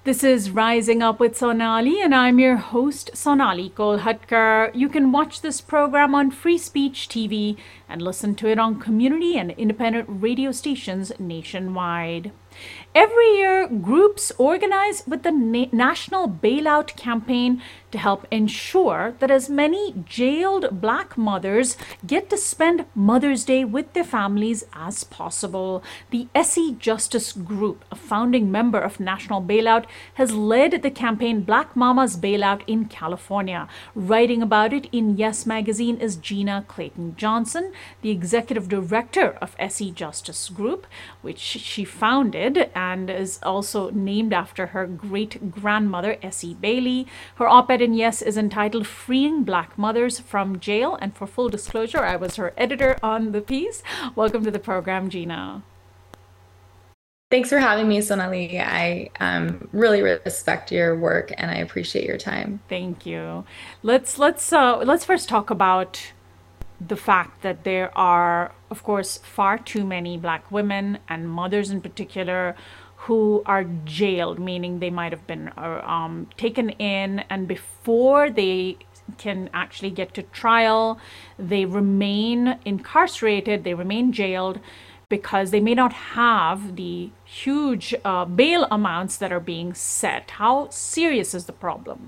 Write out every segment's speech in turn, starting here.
This is Rising Up with Sonali, and I'm your host, Sonali Kolhatkar. You can watch this program on Free Speech TV and listen to it on community and independent radio stations nationwide. Every year, groups organize with the National Bailout Campaign to help ensure that as many jailed black mothers get to spend Mother's Day with their families as possible. The SE Justice Group, a founding member of National Bailout, has led the campaign Black Mama's Bailout in California. Writing about it in Yes Magazine is Gina Clayton Johnson, the executive director of SE Justice Group, which she founded and is also named after her great grandmother, Essie Bailey. Her op ed in Yes is entitled Freeing Black Mothers from Jail. And for full disclosure, I was her editor on the piece. Welcome to the program, Gina. Thanks for having me, Sonali. I really respect your work and I appreciate your time. Thank you. Let's first talk about the fact that there are, of course, far too many black women and mothers in particular who are jailed, meaning they might have been taken in, and before they can actually get to trial, they remain incarcerated, they remain jailed because they may not have the huge bail amounts that are being set. How serious is the problem?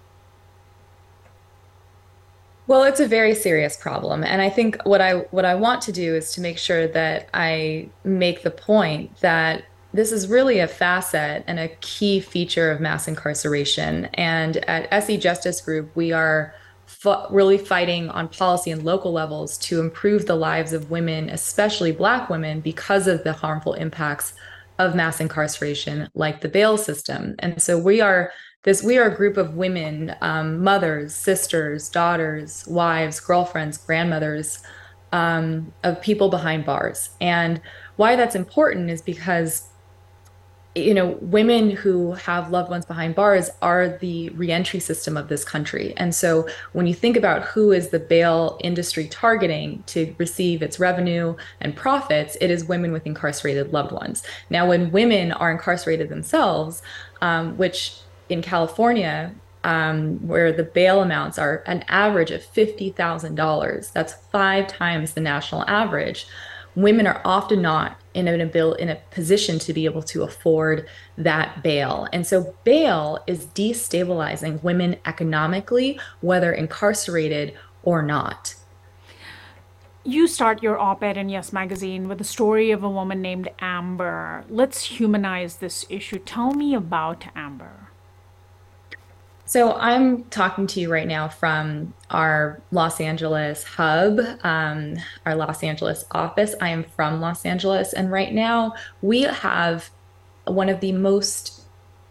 Well, it's a very serious problem. And I think what I want to do is to make sure that I make the point that this is really a facet and a key feature of mass incarceration. And at SE Justice Group, we are really fighting on policy and local levels to improve the lives of women, especially Black women, because of the harmful impacts of mass incarceration, like the bail system. And so we are a group of women, mothers, sisters, daughters, wives, girlfriends, grandmothers, of people behind bars. And why that's important is because women who have loved ones behind bars are the reentry system of this country. And so when you think about who is the bail industry targeting to receive its revenue and profits, it is women with incarcerated loved ones. Now, when women are incarcerated themselves, which in California, where the bail amounts are an average of $50,000, that's 5 times the national average. Women are often not in a position to be able to afford that bail. And so bail is destabilizing women economically, whether incarcerated or not. You start your op ed in Yes Magazine with the story of a woman named Amber. Let's humanize this issue. Tell me about Amber. So I'm talking to you right now from our Los Angeles hub, our Los Angeles office. I am from Los Angeles, and right now we have one of the most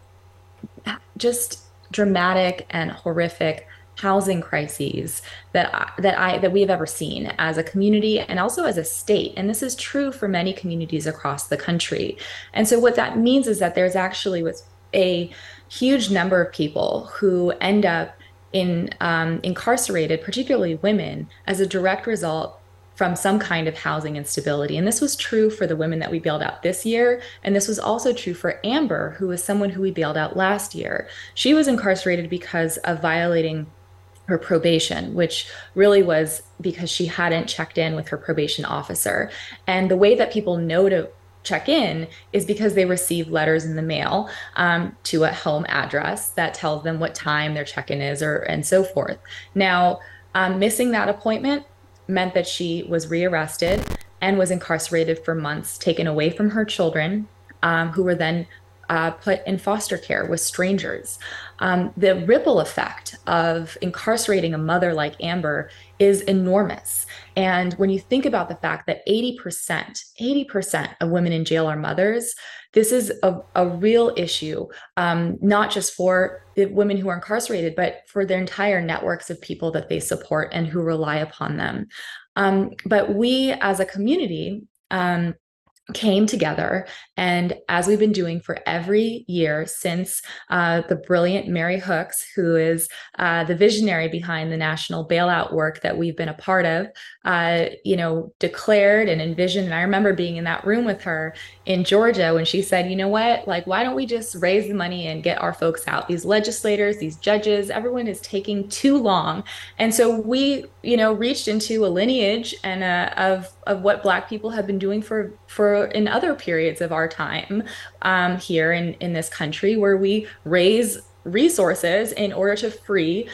just dramatic and horrific housing crises that we have ever seen as a community and also as a state. And this is true for many communities across the country. And so what that means is that there's actually a huge number of people who end up incarcerated, particularly women, as a direct result from some kind of housing instability. And this was true for the women that we bailed out this year. And this was also true for Amber, who was someone who we bailed out last year. She was incarcerated because of violating her probation, which really was because she hadn't checked in with her probation officer. And the way that people know to check in is because they receive letters in the mail to a home address that tells them what time their check-in is and so forth. Now, missing that appointment meant that she was rearrested and was incarcerated for months, taken away from her children, who were then put in foster care with strangers. The ripple effect of incarcerating a mother like Amber is enormous. And when you think about the fact that 80% of women in jail are mothers, this is a real issue, not just for the women who are incarcerated, but for their entire networks of people that they support and who rely upon them. But we as a community, came together, and as we've been doing for every year since the brilliant Mary Hooks, who is the visionary behind the national bailout work that we've been a part of, declared and envisioned. And I remember being in that room with her in Georgia when she said, you know what, like, why don't we just raise the money and get our folks out? These legislators, these judges, everyone is taking too long. And so we, reached into a lineage and of what Black people have been doing for in other periods of our time here in this country, where we raise resources in order to free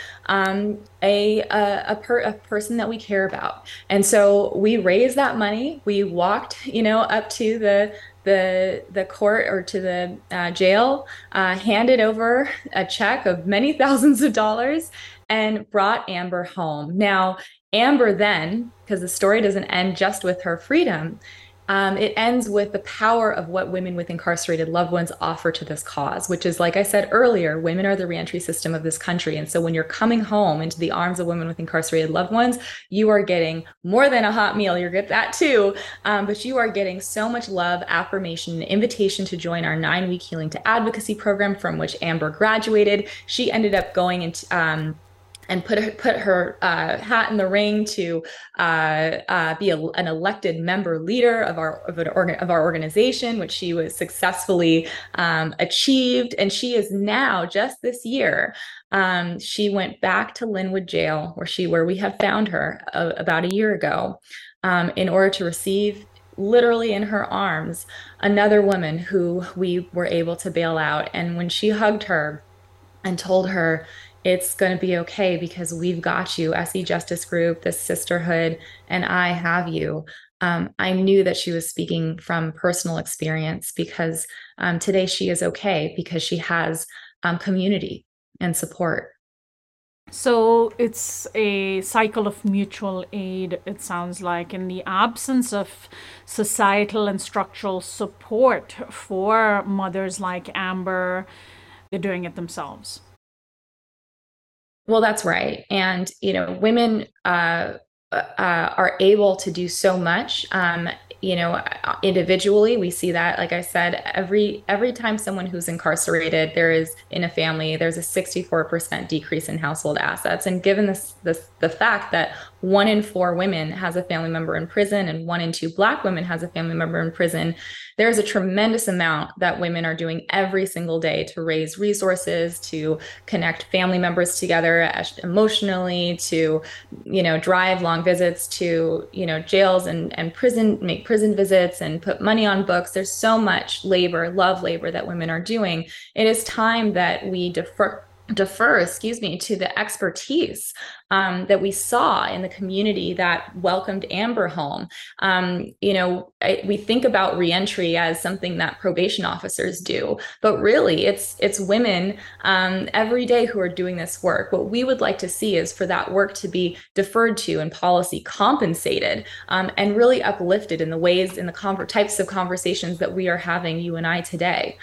a person that we care about. And so we raised that money. We walked, up to the court or to the jail, handed over a check of many thousands of dollars, and brought Amber home. Now, Amber then, because the story doesn't end just with her freedom, it ends with the power of what women with incarcerated loved ones offer to this cause, which is, like I said earlier, women are the reentry system of this country. And so when you're coming home into the arms of women with incarcerated loved ones, you are getting more than a hot meal. You get that too, but you are getting so much love, affirmation, an invitation to join our 9-week Healing to Advocacy program, from which Amber graduated. She ended up going into and put her hat in the ring to be an elected member leader of our organization, which she was successfully achieved. And she is now, just this year, she went back to Linwood Jail, where we have found her about a year ago, in order to receive, literally in her arms, another woman who we were able to bail out. And when she hugged her and told her, it's going to be okay because we've got you, SE Justice Group, this sisterhood, and I have you. I knew that she was speaking from personal experience, because today she is okay because she has community and support. So it's a cycle of mutual aid, it sounds like, in the absence of societal and structural support for mothers like Amber. They're doing it themselves. Well, that's right. And, women are able to do so much. Individually, we see that, like I said, every time someone who's incarcerated, there's a 64% decrease in household assets. And given the fact that 1 in 4 women has a family member in prison and 1 in 2 Black women has a family member in prison, there's a tremendous amount that women are doing every single day to raise resources, to connect family members together emotionally, to, drive long visits to, jails and prison, make prison visits and put money on books. There's so much love labor that women are doing. It is time that we defer to the expertise that we saw in the community that welcomed Amber home. We think about reentry as something that probation officers do, but really it's women every day who are doing this work. What we would like to see is for that work to be deferred to and policy compensated, and really uplifted in the types of conversations that we are having, you and I, today.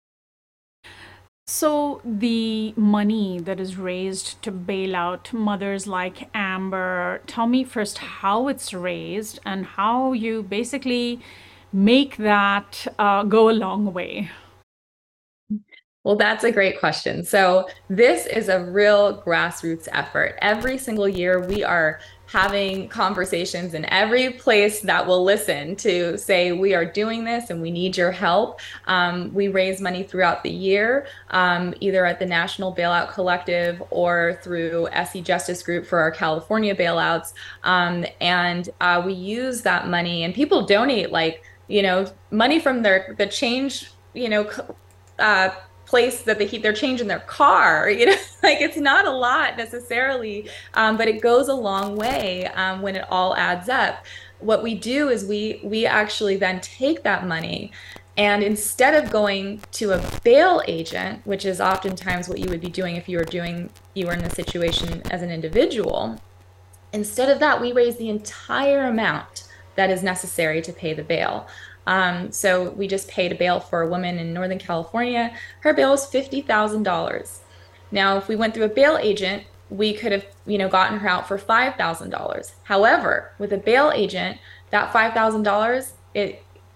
So the money that is raised to bail out mothers like Amber, tell me first how it's raised and how you basically make that go a long way. Well, that's a great question. So this is a real grassroots effort. Every single year, we are having conversations in every place that will listen to say, we are doing this and we need your help. We raise money throughout the year, either at the National Bailout Collective or through SE Justice Group for our California bailouts. And we use that money, and people donate money from the change, place that they keep their change in their car. It's not a lot necessarily, but it goes a long way when it all adds up. What we do is we actually then take that money, and instead of going to a bail agent, which is oftentimes what you would be doing if you were in the situation as an individual, instead of that, we raise the entire amount that is necessary to pay the bail. So we just paid a bail for a woman in Northern California. Her bail was $50,000. Now, if we went through a bail agent, we could have, gotten her out for $5,000. However, with a bail agent, that $5,000, it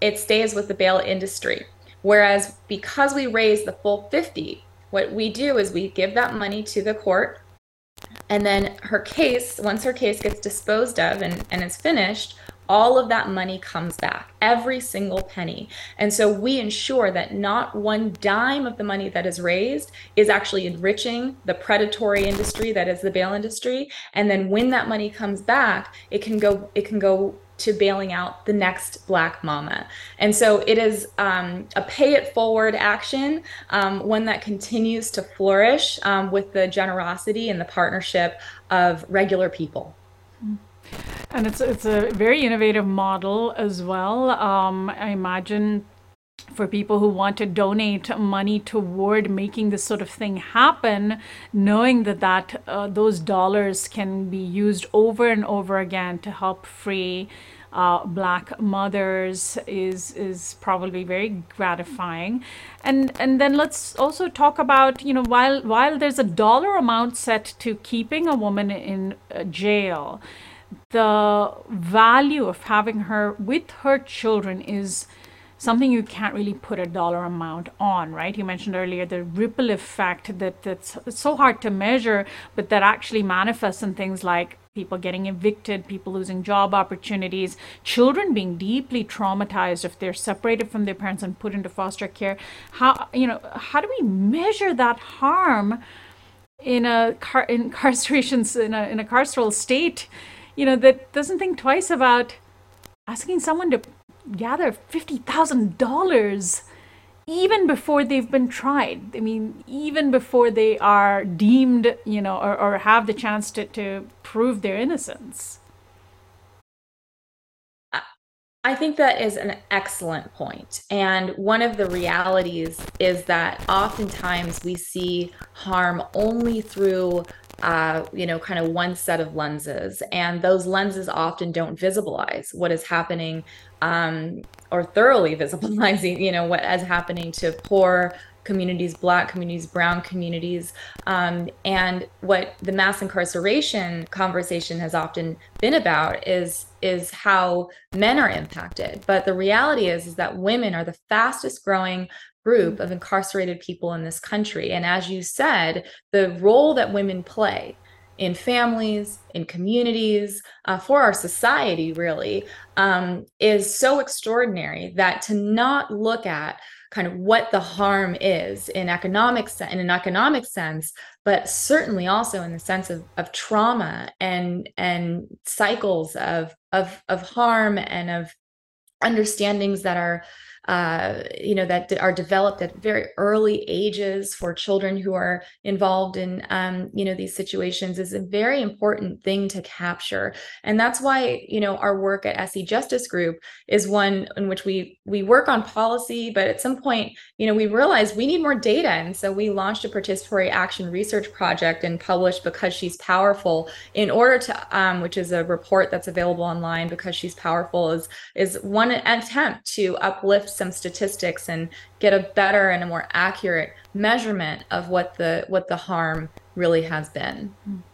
it stays with the bail industry. Whereas because we raise the full 50, what we do is we give that money to the court, and then once her case gets disposed of and is finished, all of that money comes back, every single penny. And so we ensure that not one dime of the money that is raised is actually enriching the predatory industry that is the bail industry. And then when that money comes back, it can go to bailing out the next Black mama. And so it is a pay it forward action, one that continues to flourish with the generosity and the partnership of regular people. And it's a very innovative model as well. I imagine for people who want to donate money toward making this sort of thing happen, knowing that those dollars can be used over and over again to help free Black mothers is probably very gratifying. And then let's also talk about, while there's a dollar amount set to keeping a woman in jail, the value of having her with her children is something you can't really put a dollar amount on, right? You mentioned earlier the ripple effect that's so hard to measure, but that actually manifests in things like people getting evicted, people losing job opportunities, children being deeply traumatized if they're separated from their parents and put into foster care. How do we measure that harm in a carceral state, that doesn't think twice about asking someone to gather $50,000 even before they've been tried? I mean, even before they are deemed, or have the chance to prove their innocence. I think that is an excellent point. And one of the realities is that oftentimes we see harm only through kind of one set of lenses, and those lenses often don't visibilize what is happening, or thoroughly visibilizing, what is happening to poor communities, Black communities, brown communities. And what the mass incarceration conversation has often been about is how men are impacted. But the reality is that women are the fastest growing group of incarcerated people in this country. And as you said, the role that women play in families, in communities, for our society really, is so extraordinary that to not look at kind of what the harm is in an economic sense, but certainly also in the sense of trauma and cycles of harm and of understandings that are that are developed at very early ages for children who are involved in these situations is a very important thing to capture. And that's why our work at SE Justice Group is one in which we work on policy, but at some point we realized we need more data, and so we launched a participatory action research project and published Because She's Powerful, in order to which is a report that's available online. Because She's Powerful is one attempt to uplift some statistics and get a better and a more accurate measurement of what the harm really has been.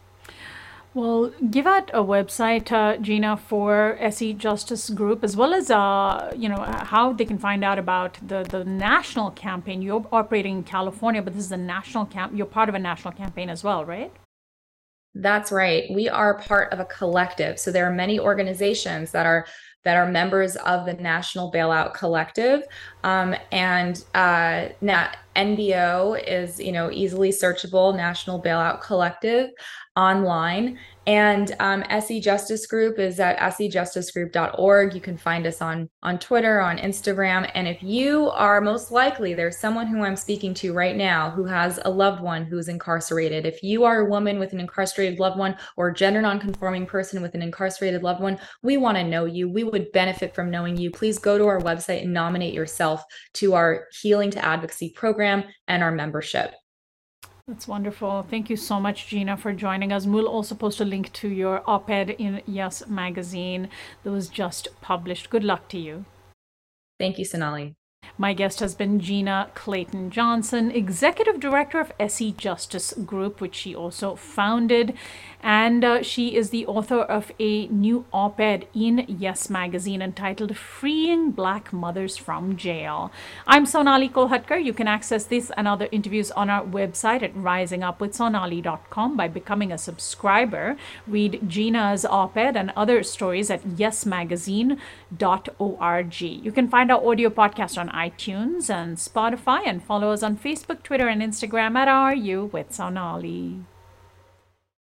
Well, give out a website, Gina, for SE Justice Group, as well as how they can find out about the national campaign. You're operating in California, but this is a national you're part of a national campaign as well, right? That's right. We are part of a collective. So there are many organizations that are members of the National Bailout Collective. And now NBO is, easily searchable, National Bailout Collective, online. And SE Justice Group is at sejusticegroup.org. You can find us on Twitter, on Instagram. And if you are, most likely there's someone who I'm speaking to right now who has a loved one who's incarcerated. If you are a woman with an incarcerated loved one, or a gender nonconforming person with an incarcerated loved one, we want to know you. We would benefit from knowing you. Please go to our website and nominate yourself to our Healing to Advocacy program and our membership. That's wonderful. Thank you so much, Gina, for joining us. We'll also post a link to your op-ed in Yes Magazine that was just published. Good luck to you. Thank you, Sonali. My guest has been Gina Clayton Johnson, Executive Director of SE Justice Group, which she also founded. And she is the author of a new op-ed in Yes Magazine entitled Freeing Black Mothers from Jail. I'm Sonali Kolhatkar. You can access this and other interviews on our website at risingupwithsonali.com by becoming a subscriber. Read Gina's op-ed and other stories at yesmagazine.org. You can find our audio podcast on iTunes and Spotify, and follow us on Facebook, Twitter, and Instagram at RU with Sonali.